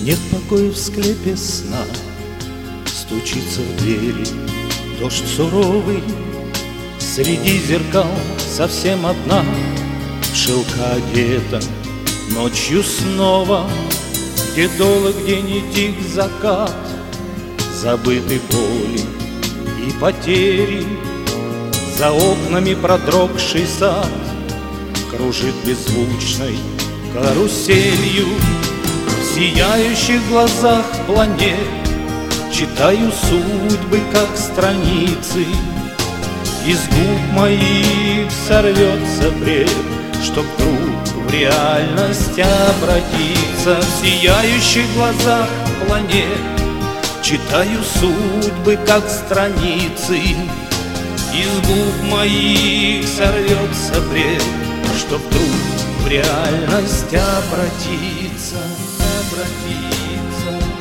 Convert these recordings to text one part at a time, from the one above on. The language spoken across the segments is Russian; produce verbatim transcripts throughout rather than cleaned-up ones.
нет покоя в склепе сна. Стучится в двери дождь суровый, среди зеркал совсем одна, в шелка одета ночью снова, где долг, где не тих закат, забыты боли и потери. За окнами продрогший сад кружит беззвучной каруселью. В сияющих глазах планет читаю судьбы, как страницы. Из губ моих сорвется бред, чтоб вдруг в реальность обратиться. В сияющих глазах планет читаю судьбы, как страницы. Из губ моих сорвется бред, чтоб вдруг в реальность обратиться, обратиться.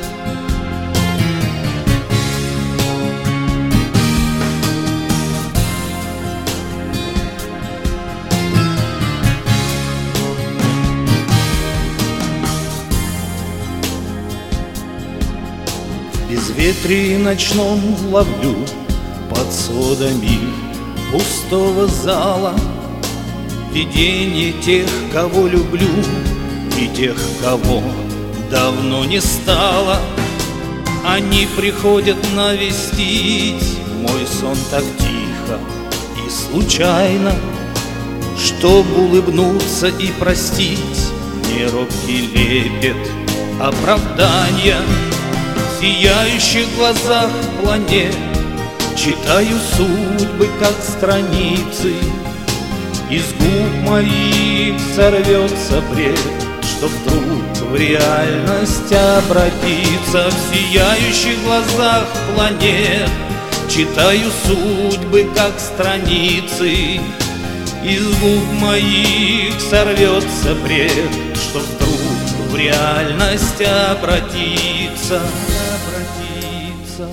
В безветрии ночном ловлю под сводами пустого зала видение тех, кого люблю, и тех, кого давно не стало. Они приходят навестить мой сон так тихо и случайно, чтоб улыбнуться и простить не робкий лепет оправдания. В сияющих глазах планет читаю судьбы, как страницы. Из губ моих сорвется бред, чтоб вдруг в реальность обратиться. В сияющих глазах планет читаю судьбы, как страницы. Из губ моих сорвется бред, чтоб вдруг в реальность обратиться, обратиться.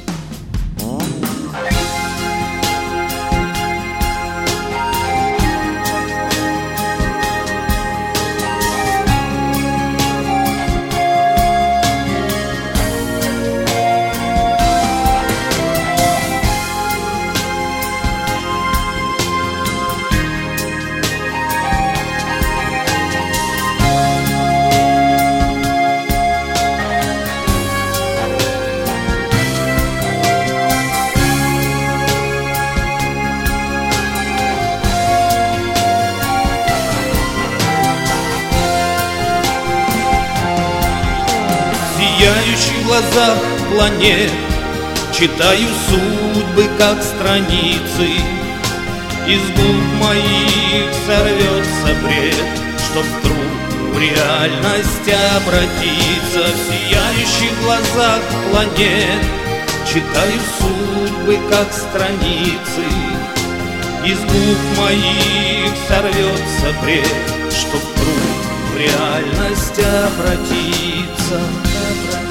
В сияющих глазах планет читаю судьбы, как страницы. Из губ моих сорвется бред, чтоб вдруг в реальность обратиться. В сияющих глазах планет читаю судьбы, как страницы. Из губ моих сорвется бред, чтоб вдруг в реальность обратиться, обратиться.